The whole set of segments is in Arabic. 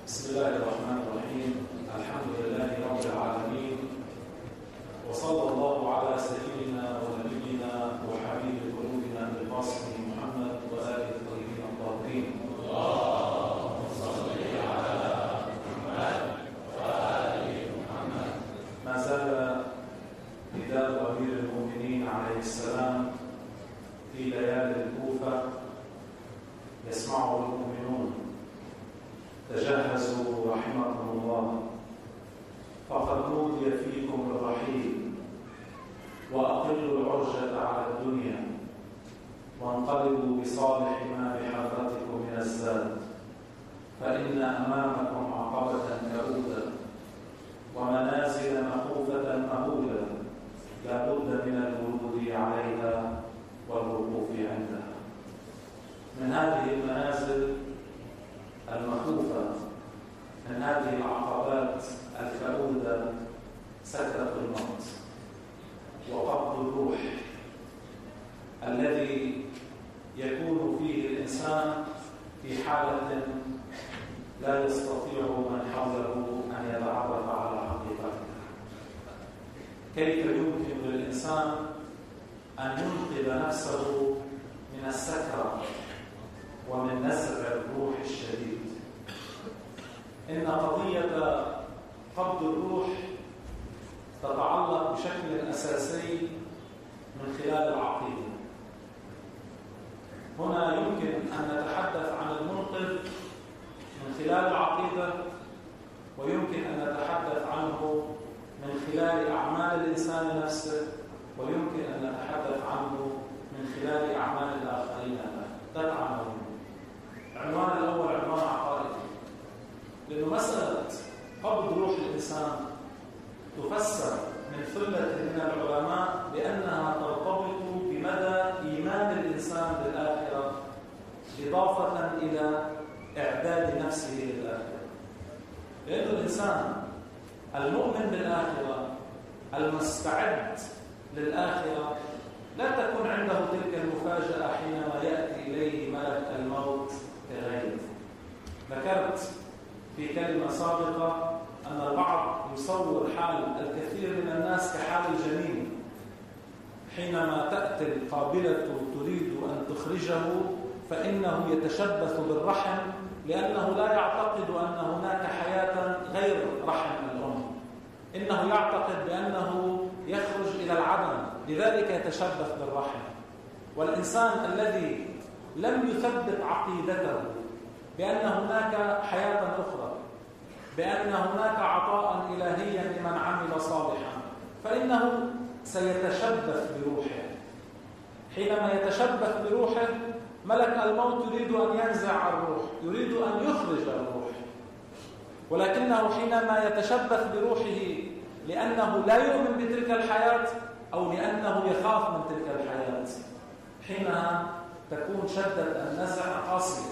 بسم الله الرحمن الرحيم. الحمد لله رب العالمين، وصلى الله على سيدنا ونبينا وحبيب قلوبنا القاسم محمد وآله الطيبين الطاهرين. اللهم صل على محمد وآل محمد. ما زال نداء أمير المؤمنين عليه السلام في ليالي الكوفة يسمعه المؤمنون: تجهزوا رحمكم الله، فقد نودي فيكم الرحيل، وأقلوا العرجة على الدنيا، وانقلبوا بصالح ما بحضرتكم من الزاد، فإن أمامكم عقبة كؤودة ومنازل مخوفة مهولة لا بد من الورود عليها والوقوف عندها. من هذه المنازل المخوفة، من هذه العقبات الكؤودة، سكرة الموت وقبض الروح الذي يكون فيه الإنسان في حالة لا يستطيع من حوله أن يتعرف على حقيقتها. كيف يمكن للإنسان أن ينقذ نفسه من السكرة ومن نزع الروح الشديد؟ إن قضية قبض الروح تتعلق بشكل أساسي من خلال العقيدة. هنا يمكن أن نتحدث عن المنقذ من خلال العقيدة، ويمكن أن نتحدث عنه من خلال أعمال الإنسان نفسه، ويمكن أن نتحدث عنه من خلال أعمال الآخرين له. ده عنوان. العنوان الأول عنوان عقائدي، لأنه مسألة قبض روح الإنسان تفسر من ثلة من العلماء بأنها ترتبط بمدى إيمان الإنسان بالآخرة، إضافة إلى إعداد نفسه للآخرة. لأن الإنسان المؤمن بالآخرة المستعد للآخرة لا تكون عنده تلك المفاجأة حينما يأتي إليه ملك الموت كغيره. ذكرت في كلمة سابقة أن البعض يصور حال الكثير من الناس كحال الجنين، حينما تأتي القابلة تريد أن تخرجه فإنه يتشبث بالرحم، لأنه لا يعتقد أن هناك حياة غير رحم الأم، إنه يعتقد بأنه يخرج إلى العدم، لذلك يتشبث بالرحم. والإنسان الذي لم يثبت عقيدته بأن هناك حياة أخرى، بأن هناك عطاء إلهيا لمن عمل صالحا، فإنه سيتشبث بروحه. حينما يتشبث بروحه ملك الموت يريد أن ينزع الروح، يريد أن يخرج الروح، ولكنه حينما يتشبث بروحه لأنه لا يؤمن بتلك الحياة أو لأنه يخاف من تلك الحياة، حينها تكون شدة النزع قاسية،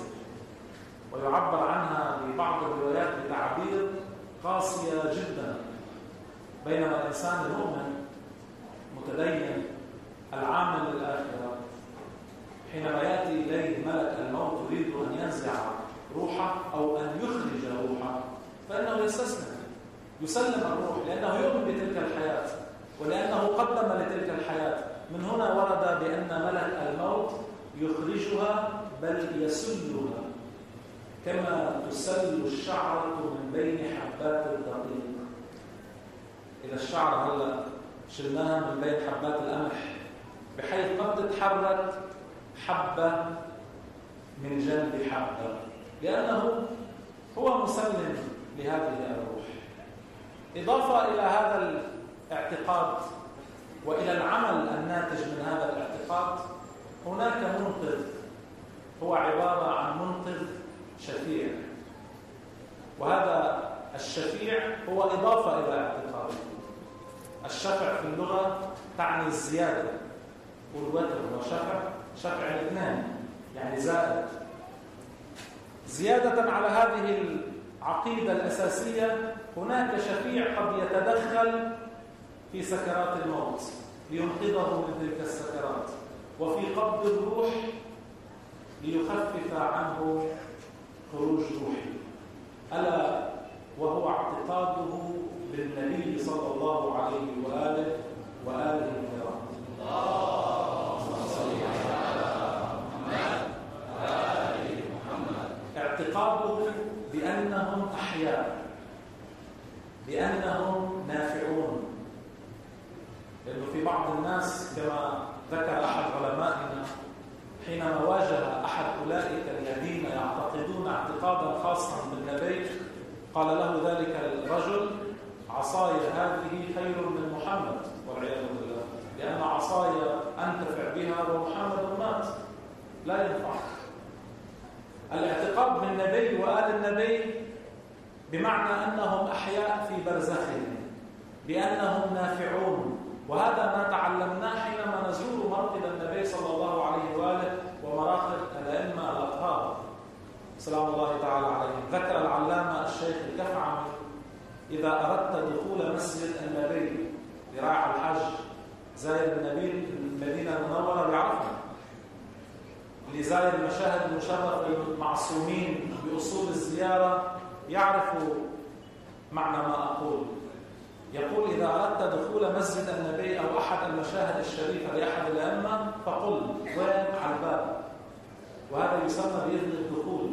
ويعبر عنها في بعض الروايات بتعبير قاسية جدا. بينما الإنسان المؤمن متدين العامل للآخرة حينما يأتي إليه ملك الموت يريد أن ينزع روحه أو أن يخرج روحه، فإنه يستسلم، يسلم الروح، لأنه يؤمن بتلك الحياة ولأنه قدم لتلك الحياة. من هنا ورد بأن ملك الموت يخرجها بل يسلها، كما تسل الشعرة من بين حبات الدقيق. إذا الشعرة هلا شلناها من بين حبات القمح بحيث ما بتتحرك حبة من جنب حبة، لأنه هو مسلم لهذه الروح. إضافة إلى هذا الاعتقاد وإلى العمل الناتج من هذا الاعتقاد، هناك منقذ، هو عبارة عن منقذ شفيع، وهذا الشفيع هو إضافة إلى اعتقاد. الشفع في اللغة تعني الزيادة، والوتر وشفع الاثنين يعني زائد. زيادة على هذه العقيدة الأساسية هناك شفيع قد يتدخل في سكرات الموت لينقذه من تلك السكرات، وفي قبض الروح ليخفف عنه خروج روحي. ألا وهو اعتقاده بالنبي صلى الله عليه وآله الكرام. اعتقاده بأنهم أحياء، بأنهم نافعون. لأنه في بعض الناس كما ذكر أحد علمائنا حينما واجه أحد أولئك الذين يعتقدون اعتقادا خاصا بالنبي قال له ذلك الرجل: عصاي هذه خير من محمد، والعياذ بالله، لأن عصاي أنتفع بها ومحمد مات لا ينفع. الاعتقاد بالنبي وآل النبي بمعنى أنهم أحياء في برزخهم، بأنهم نافعون. وهذا ما تعلمناه حينما نزور مرقد النبي صلى الله عليه وآله ومراقد الأئمة الأطهار سلام الله تعالى عليهم. ذكر العلامة الشيخ الكفعمي: إذا أردت دخول مسجد النبي لراعي الحج، زائر النبي المدينة المنورة بيعرفها، اللي زائر المشاهد المشرفة المعصومين بأصول الزيارة يعرفوا معنى ما أقول. يقول: إذا أردت دخول مسجد النبي أو أحد المشاهد الشريفة لأحد الأئمة فقل وين؟ على الباب. وهذا يسمى بإذن الدخول.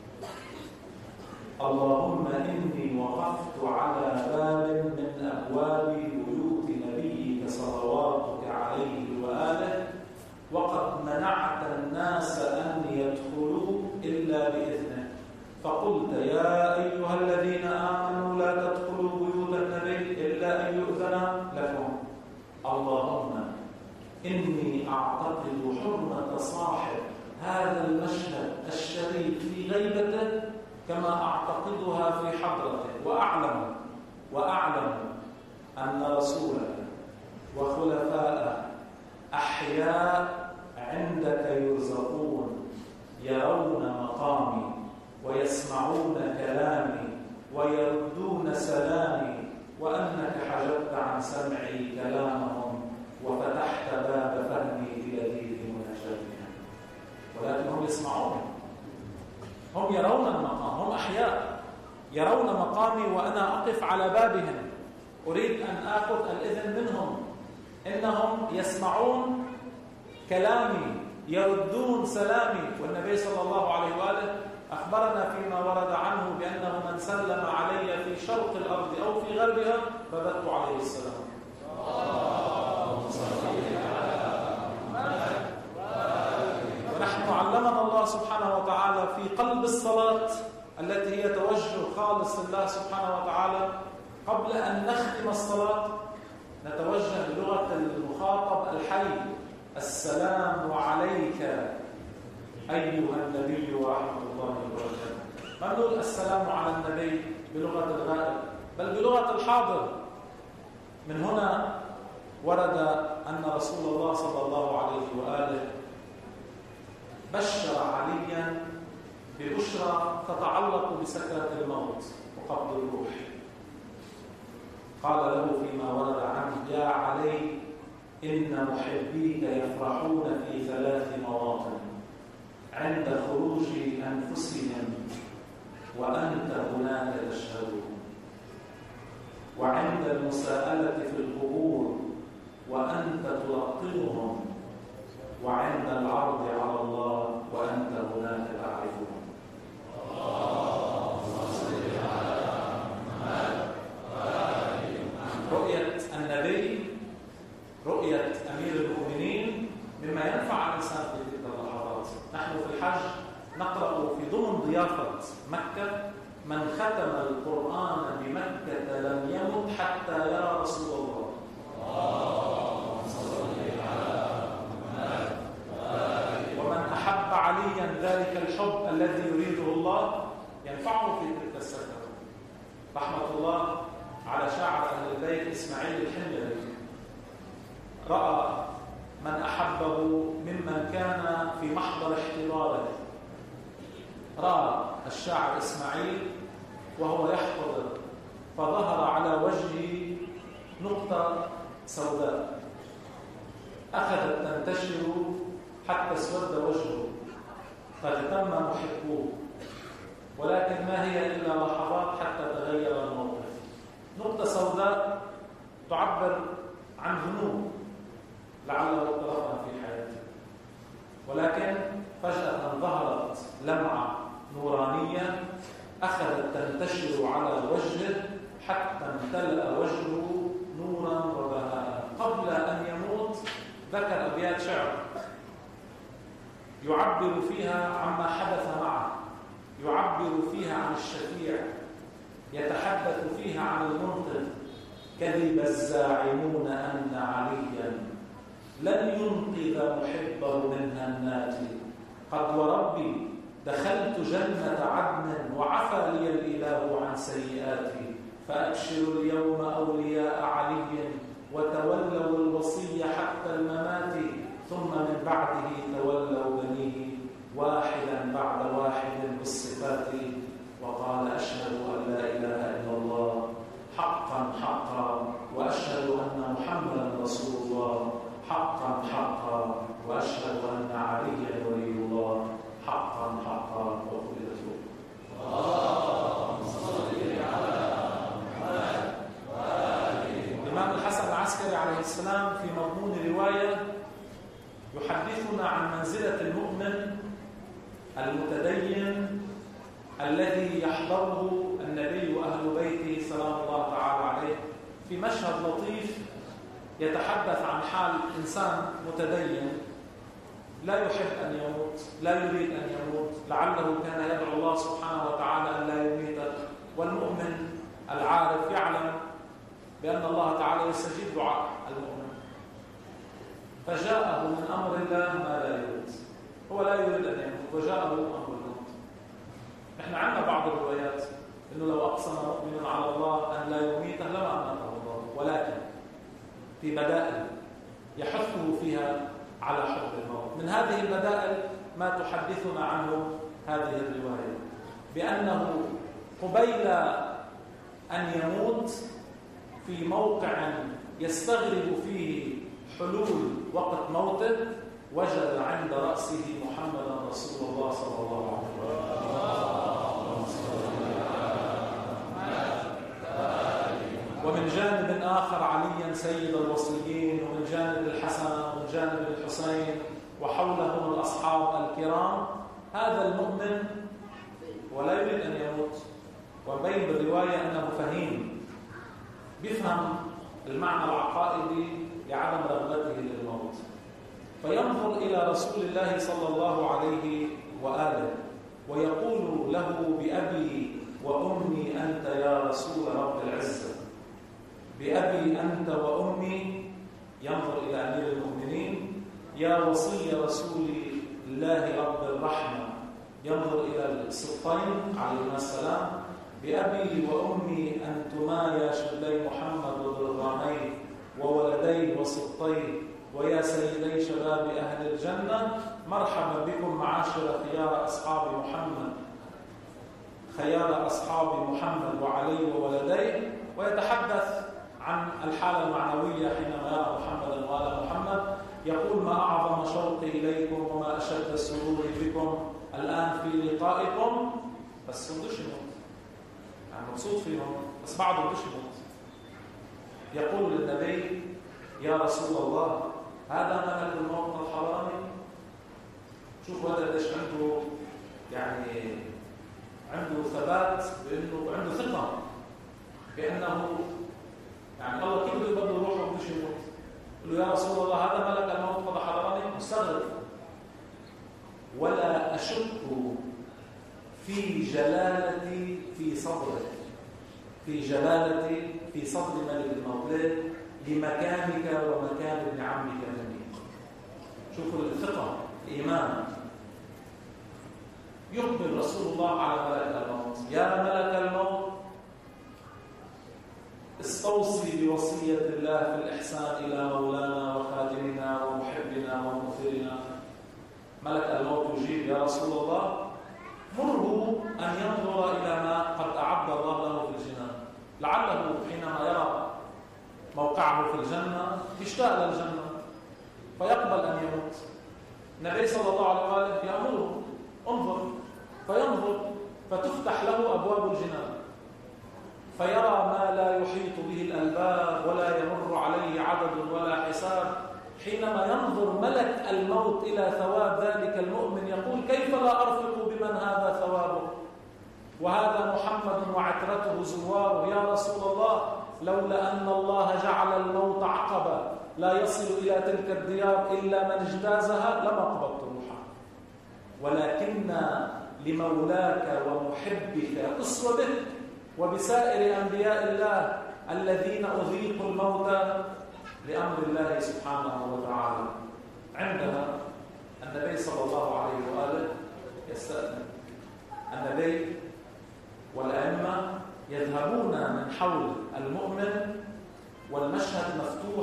اللهم إني وقفت على باب من أبواب بيوت نبيك صلواتك عليه وآله، وقد منعت الناس أن يدخلوا إلا بإذنه، فقلت: يا أيها الذين آمنوا لا تدخلوا بيوت النبي إلا أن يؤذن لكم. اللهم إني أعتقد حرمة صاحب هذا المشهد الشريف في غيبته كما أعتقدها في حضرته، وأعلم أن رسولك وخلفاءه أحياء عندك يرزقون، يرون مقامي ويسمعون كلامي ويردون سلامي، وأنك حجبت عن سمعي كلامهم وفتحت باب فهمي بيديك مناجاتهم. ولكنهم يسمعون، هم يرون المقام، هم أحياء يرون مقامي وأنا أقف على بابهم أريد أن آخذ الإذن منهم. إنهم يسمعون كلامي، يردون سلامي. والنبي صلى الله عليه وآله أخبرنا فيما ورد عنه بأنه من سلم علي في شرق الأرض أو في غربها رددت عليه السلام. ونحن علمنا الله سبحانه وتعالى في قلب الصلاة التي هي توجه خالص لله سبحانه وتعالى قبل أن نختم الصلاة نتوجه بلغة المخاطب الحي: السلام عليك أيها النبي ورحمة الله وبركاته. ما نقول السلام على النبي بلغة الغائب، بل بلغة الحاضر. من هنا ورد أن رسول الله صلى الله عليه وآله بشر عليا ببشرى تتعلق بسكرة الموت وقبض الروح. قال له فيما ورد عنه: يا علي إن محبيك يفرحون في 3 مواطن: عند خروج أنفسهم وأنت هناك تشهدهم، وعند المساءلة في القبور وأنت تلقنهم، وعند العرض على الله وأنت هناك تعرفهم. رؤية النبي، رؤية أمير المؤمنين مما ينفع الإنسان في تلك اللحظات. نحن في الحج نقرأ في ضمن ضيافة مكة: من ختم القرآن بمكة لم يمت حتى يرى رسول الله. ومن أحب عليا ذلك الحب الذي يريده الله ينفعه في تلك السفر. رحمة الله على شاعر أهل البيت إسماعيل الحميري، رأى من أحبه ممن كان في محضر احتضاره. رأى الشاعر إسماعيل وهو يحتضر فظهر على وجهه نقطة سوداء أخذت تنتشر حتى اسود وجهه، فاغتم محبوه ولكن ما هي إلا لحظات حتى تغير الموقف. نقطة سوداء تعبر عن ذنوب لعله اقترفها في حياته، ولكن فجأة ظهرت لمعة نورانية أخذت تنتشر على وجهه حتى امتلأ وجهه نورا وبهاء. قبل أن يموت ذكر أبيات شعر يعبر فيها عما حدث معه، يعبر فيها عن الشفيع، يتحدث فيها عن المنقذ. كذب الزاعمون أن عليا لن ينقذ محبه من هنات، قد وربي دخلت جنة عدن وعفى لي الإله عن سيئاتي، فأبشروا اليوم أولياء علي وتولوا الوصي حتى الممات، ثم من بعده تولوا بنيه واحدا بعد واحد بالصفات، وقال أشهد أن لا إله إلا الله حقا حقا وأشهد أن محمدا رسول الله حقا حقا وأشهد أن عليا ولي الله حقا حقا وقبلته. اللهم صل على محمد وآله. الإمام الحسن العسكري عليه السلام في مضمون رواية يحدثنا عن منزلة المؤمن المتدين الذي يحضره النبي وأهل بيته سلام الله تعالى عليه، في مشهد لطيف يتحدث عن حال إنسان متدين لا يحب أن يموت، لا يريد أن يموت، لعله كان يدعو الله سبحانه وتعالى أن لا يميته، والمؤمن العارف يعلم بأن الله تعالى يستجيب دعاء المؤمن، فجاءه من أمر الله ما لا يريد، هو لا يريد أن يموت وجاءه أمر الموت. إحنا عندنا بعض الروايات إنه لو أقسم مؤمن على الله أن لا يميته لما أماته الله، ولكن في بدائل يحثه فيها على حب الموت. من هذه البدائل ما تحدثنا عنه هذه الرواية، بأنه قبيل أن يموت في موقع يستغرب فيه حلول وقت موته وجد عند رأسه محمدا رسول الله صلى الله عليه وسلم. ومن جانب آخر عليا سيد الوصيين، ومن جانب الحسن ومن جانب الحسين، وحولهم الأصحاب الكرام. هذا المؤمن ولا يريد أن يموت، وبين بالرواية أنه فهيم بيفهم المعنى العقائدي لعدم رغبته للموت، فينظر إلى رسول الله صلى الله عليه وآله ويقول له بأبي وأمي أنت يا رسول رب العزة، بأبي أنت وأمي، ينظر إلى أمير المؤمنين، يا وصي رسول الله رب الرحمة، ينظر إلى السبطين عليهما السلام، بأبي وأمي أنتما يا شبلي محمد وذرامين وولدي وسبطي ويا سيدي شباب أهل الجنة، مرحبا بكم معاشر خيار أصحاب محمد، خيار أصحاب محمد وعلي وولدي. ويتحدث عن الحالة المعنوية حينما يرى محمدا وآل محمد، يقول ما أعظم شوقي إليكم وما أشد سروري بكم الآن في لقائكم، بس بدوش يموت، يعني مبسوط فيهم بس بعده بدوش يموت. يقول للنبي يا رسول الله هذا ملك الموت الحرامي. شوفوا هذا قديش عنده، يعني عنده ثبات، بأنه عنده ثقة بأنه يعني الله كيف بده يروح وبدوش يموت. يقول له يا رسول الله هذا ملك الموت قد حضرني، مستغرب، ولا أشك في جلالتي في صدرك، في جلالتي في صدر ملك الموت لمكانك ومكان ابن عمك مني. شوفوا الثقة، الإيمان. يقبل رسول الله على ملك الموت، يا ملك الموت استوصي بوصية الله في الإحسان إلى مولانا وخادمنا ومحبنا ومؤثرنا. ملك الموت يجيب يا رسول الله مره أن ينظر إلى ما قد أعد الله له في الجنان، لعله حينما يرى موقعه في الجنة يشتاق للجنة فيقبل أن يموت. النبي صلى الله عليه وآله يأمره انظر، فينظر فتفتح له أبواب الجنان فيرى ما لا يحيط به الألباب ولا يمر عليه عدد ولا حساب. حينما ينظر ملك الموت إلى ثواب ذلك المؤمن يقول: كيف لا أرفق بمن هذا ثوابه وهذا محمد وعترته زواره؟ يا رسول الله، لولا أن الله جعل الموت عقبة لا يصل إلى تلك الديار إلا من اجتازها لما قبضت روحه، ولكن لمولاك ومحبك أسوة به وبسائر أنبياء الله الذين أذيقوا الموت لأمر الله سبحانه وتعالى. عندها النبي صلى الله عليه وآله يستأذن. النبي والأئمة يذهبون من حول المؤمن والمشهد مفتوح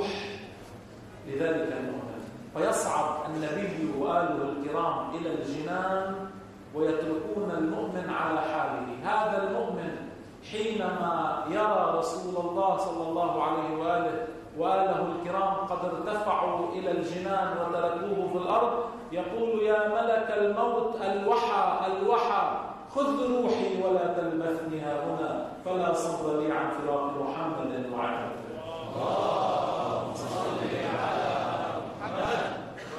لذلك المؤمن، فيصعد النبي وآله الكرام إلى الجنان ويتركون المؤمن على حاله. هذا المؤمن حينما يرى رسول الله صلى الله عليه وآله الكرام قد ارتفعوا إلى الجنان وتركوه في الأرض يقول: يا ملك الموت، الوحى الوحى، خذ روحي ولا تلبثني هنا، فلا صبر لي عن فراق محمد وعترته. اللهم صل على محمد.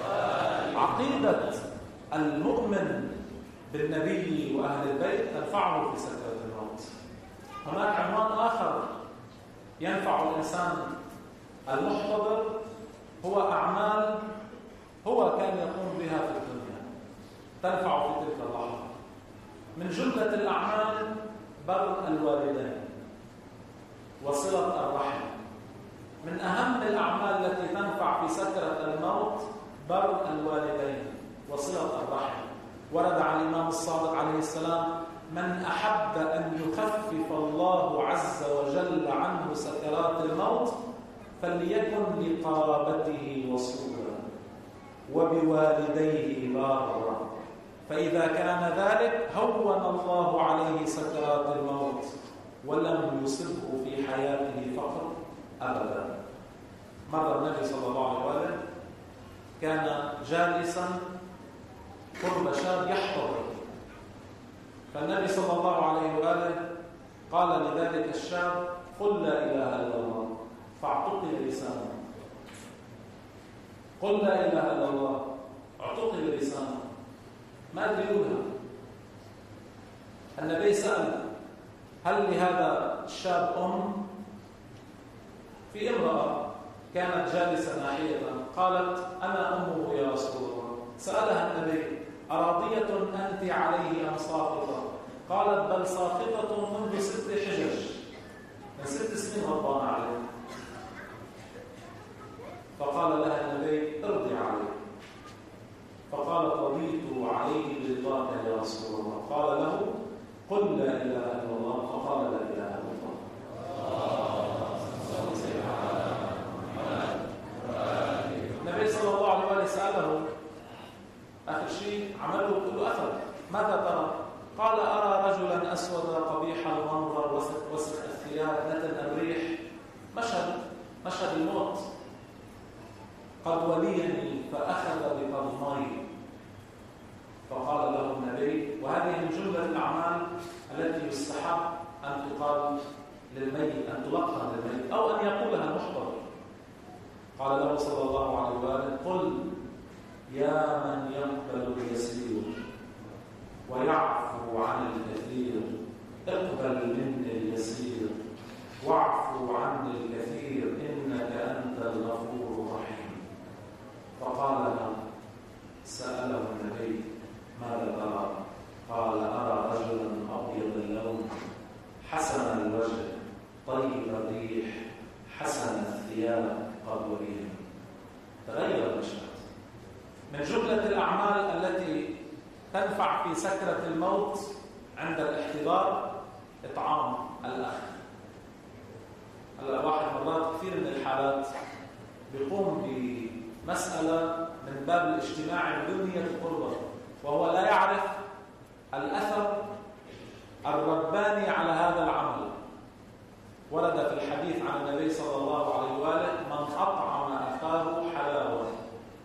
عقيدة المؤمن بالنبي وأهل البيت تنفعه في سكرة الموت. هناك عنوان آخر ينفع الإنسان المحتضر، هو أعمال هو كان يقوم بها في الدنيا تنفع في تلك اللحظة. من جملة الأعمال بر الوالدين وصلة الرحم. من أهم الأعمال التي تنفع في سكرة الموت بر الوالدين وصلة الرحم. ورد عن الإمام الصادق عليه السلام: من أحب أن يخفف الله عز وجل عنه سكرات الموت فليكن لقرابته وصولا وبوالديه بارا، فإذا كان ذلك هون الله عليه سكرات الموت ولم يصبه في حياته فقر أبدا. مر النبي صلى الله عليه وسلم كان جالسا قرب شاب يحتضر، فالنبي صلى الله عليه وآله قال لذلك الشاب: قل لا إله إلا الله، فاعتقل لسانه. قل لا إله إلا الله، اعتقل لسانه. ما دليلها؟ النبي سأل: هل لهذا الشاب أم؟ في امرأة كانت جالسة ناحية قالت: أنا أمه يا رسول الله. سألها النبي: أراضية أنت عليه أم ساخطة؟ قالت: بل ساخطة منذ 6 حجج، من 6 سنين غضبان عليه. فقال لها النبي: ارضي عليه. فقالت: رضيت عليه برضاك يا رسول الله. قال له: قل لا إله إلا الله. فقال: لا إله إلا الله. النبي صلى الله عليه وسلم سأله آخر شيء عمله كله أثر: ماذا ترى؟ قال: أرى رجلا أسود قبيح المنظر وسخ الثياب نتن الريح، مشهد الموت، قد وليني فأخذ بقرني. فقال له النبي، وهذه من جملة الأعمال التي يستحب أن تقال للميت، أن تلقن للميت أو أن يقولها المحتضر. قال له صلى الله عليه وآله: قل يا من يقبل اليسير ويعفو عن الكثير، اقبل مني اليسير واعفو عني الكثير إنك أنت الغفور الرحيم. فقال له: سأله النبي: ماذا ترى؟ قال: أرى رجلا أبيض اللون حسن الوجه طيب الريح حسن الثياب قد وليه. تغير المشهد. من جملة الأعمال التي تنفع في سكرة الموت عند الاحتضار إطعام الأخ. هلا واحد مرات كثير من الحالات بيقوم بمسألة من باب الاجتماع بدون نية القربة، وهو لا يعرف الأثر الرباني على هذا العمل. ورد في الحديث عن النبي صلى الله عليه وآله: من أطعم أخاه حلاوة،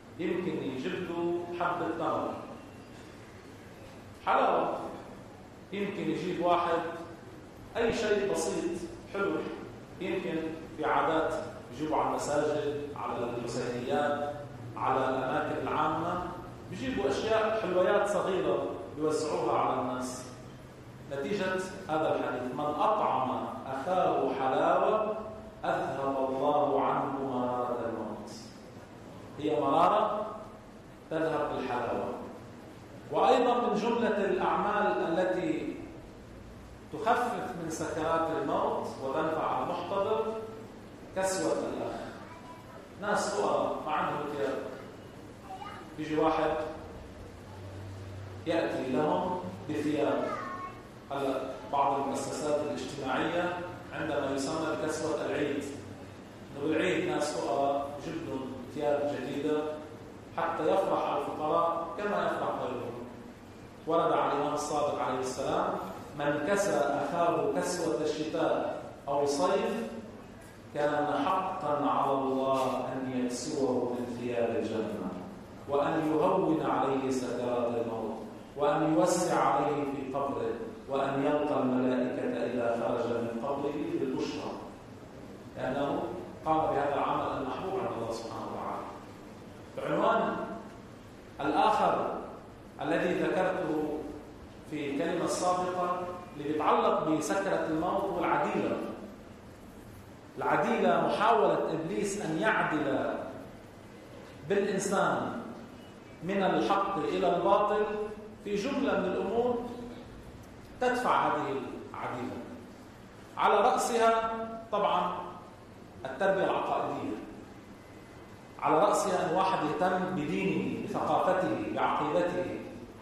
يمكن يجيب له حبة تمر حلاوة، يمكن يجيب واحد أي شيء بسيط حلو، يمكن في عادات يجيبوا على المساجد، على المسيحيات، على الأماكن العامة، بيجيبوا أشياء حلويات صغيرة بيوزعوها على الناس. نتيجة هذا الحديث: من أطعم أخاه حلاوة أذهب الله عنه مرارة الموت. هي مرارة تذهب بالحلاوة. وأيضا من جملة الأعمال التي تخفف من سكرات الموت وتنفع المحتضر كسوة الأخ. ناس فقراء ما عندهم ثياب، بيجي واحد يأتي لهم بثياب. هلا بعض المؤسسات الاجتماعية عندما يسمى بكسوة العيد، إنه بالعيد ناس فقراء يجيب لهم ثياب جديدة حتى يفرح الفقراء كما يفرح غيرهم. ورد عن الإمام الصادق عليه السلام: من كسى أخاه كسوة الشتاء أو الصيف كان حقا على الله أن يكسوه من ثياب الجنة، وأن يهون عليه سكرات الموت، وأن يوسع عليه في قبره، وأن يلقى الملائكة إذا خرج من قبره بالبشرى، لأنه قام بهذا العمل المحبوب عند الله سبحانه وتعالى. العنوان الآخر الذي ذكرته في الكلمة السابقة اللي بيتعلق بسكرة الموت هو العديلة. العديلة محاولة إبليس أن يعدل بالإنسان من الحق إلى الباطل في جملة من الأمور تدفع هذه العديلة. على رأسها طبعا التربية العقائدية، على رأسها أن واحد يهتم بدينه، بثقافته، بعقيدته.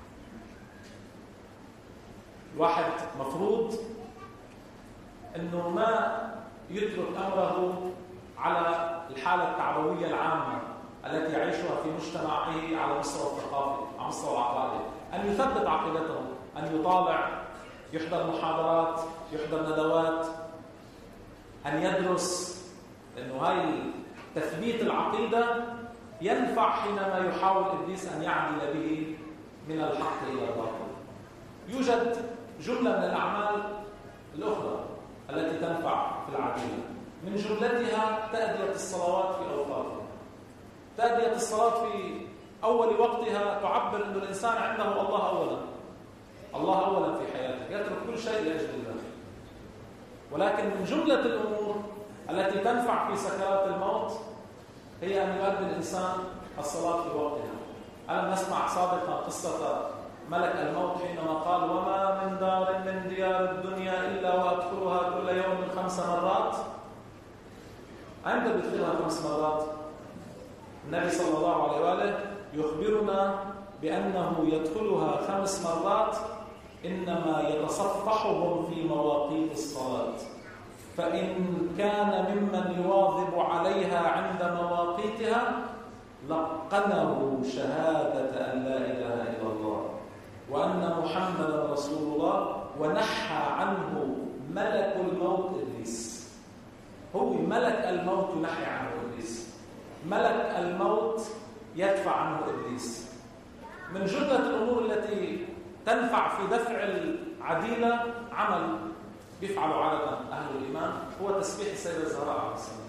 الواحد مفروض أنه ما يترك أمره على الحالة التعبوية العامة التي يعيشها في مجتمعه على المستوى الثقافي، على المستوى العقائدي، أن يثبت عقيدته، أن يطالع، يحضر محاضرات، يحضر ندوات، أن يدرس، لأنه هاي تثبيت العقيدة ينفع حينما يحاول إبليس أن يعدل به من الحق إلى الباطل. يوجد جملة من الأعمال الأخرى التي تنفع في العديلة، من جملتها تأدية الصلوات في أوقاتها. تأدية الصلاة في أول وقتها تعبر أن الإنسان عنده الله أولا، الله أولا في حياته، يترك كل شيء لأجل الله. ولكن من جملة الأمور التي تنفع في سكرات الموت هي أن يؤدي الإنسان الصلاة في وقتها. ألم نسمع سابقا قصة ملك الموت حينما قال: وما من دار من ديار الدنيا إلا وأدخلها كل يوم 5 مرات. أين بدخلها 5 مرات؟ النبي صلى الله عليه وآله يخبرنا بأنه يدخلها 5 مرات، إنما يتصفحهم في مواقيت الصلاة، فإن كان ممن يواظب عليها عند مواقيتها لقنه شهادة أن لا إله إلا الله وأن محمدا رسول الله، ونحى عنه ملك الموت إبليس. هو ملك الموت ينحي عنه إبليس، ملك الموت يدفع عنه إبليس. من جملة الأمور التي تنفع في دفع العديلة عمل بيفعله عادة أهل الإيمان هو تسبيح السيدة الزهراء عليه السلام.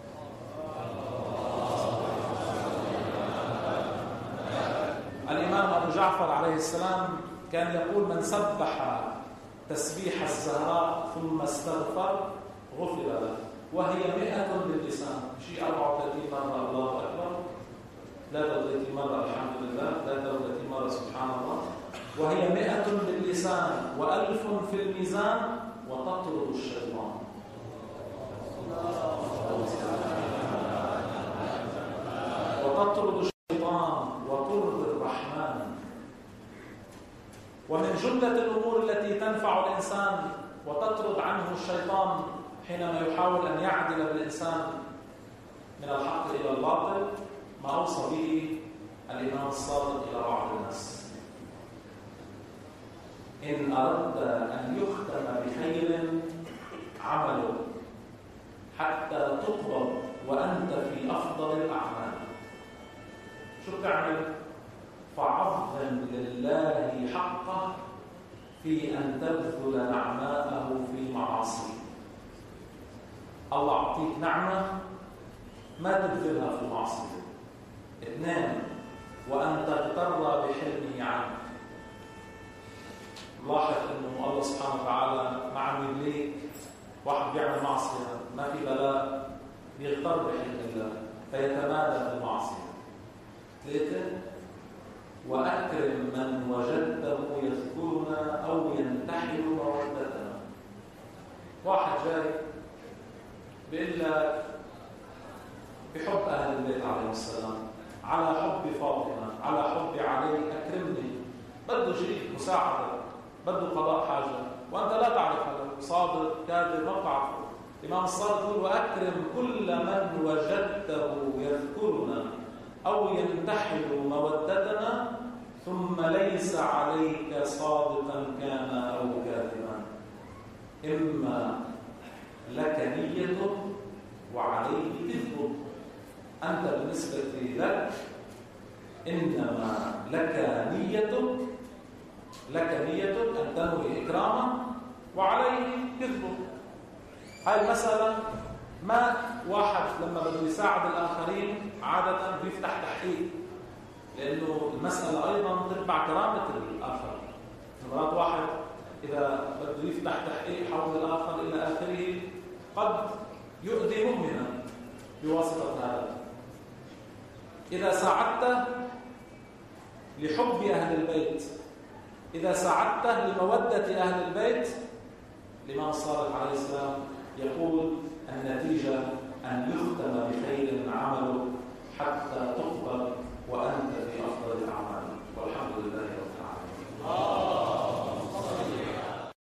الإمام أبو جعفر عليه السلام كان يقول: من سبح تسبيح الزهراء ثم استغفر غفر له، وهي 100 باللسان، شيء 34 مرة الله أكبر، 33 مرة الحمد لله، 33 مرة سبحان الله، وهي 100 باللسان و1000 في الميزان، وتطرد الشيطان. وتطرد الشيطان وترضي الرحمن. ومن جملة الأمور التي تنفع الإنسان وتطرد عنه الشيطان حينما يحاول أن يعدل بالإنسان من الحق إلى الباطل ما أوصى به الإمام الصادق إلى بعض الناس: إن أردت أن يختم بخير عمله حتى تقبض وأنت في أفضل الأعمال. شو تعمل؟ فعظم لله حقه في أن تبذل نعماءه في معاصيه. الله أعطيك نعمة ما تبذلها في معصية. 2 وأن تغتر بحلمه عنك. لاحظ أنه الله سبحانه وتعالى ما عم يبليك واحد بيعمل معصية ما في بلاء بيغتر بحلم الله فيتمادى في المعصية. 3 وأكرم من وجدته يذكرنا أو ينتحل مودتنا. واحد جاي بيقول لك بحب أهل البيت عليه السلام، على حب فاطمة، على حب علي، أكرمني، بده شيء مساعدة، بده قضاء حاجة، وأنت لا تعرف هذا صادق كاذب ما بتعرفه. الإمام الصادق يقول وأكرم كل من وجدته يذكرنا أو ينتحل مودتنا ثم ليس عليك صادقا كان أو كاذبا، إما لك نيته وعليه كذبه. أنت بالنسبة لك إنما لك نيتك أن تنوي إكرامه وعليه كذبه. هاي المسألة ما واحد لما بده يساعد الآخرين عادة بيفتح تحقيق، لأنه المسألة أيضا تتبع كرامة الآخر. مرات واحد إذا بده يفتح تحقيق حول الآخر إلى آخره قد يؤذي مؤمنا بواسطة هذا. إذا ساعدته لحب أهل البيت، إذا ساعدته لمودة أهل البيت، الإمام الصادق عليه السلام يقول النتيجة أن يختم بخير عمله حتى تقبل وأنت في أفضل الأعمال. والحمد لله رب العالمين.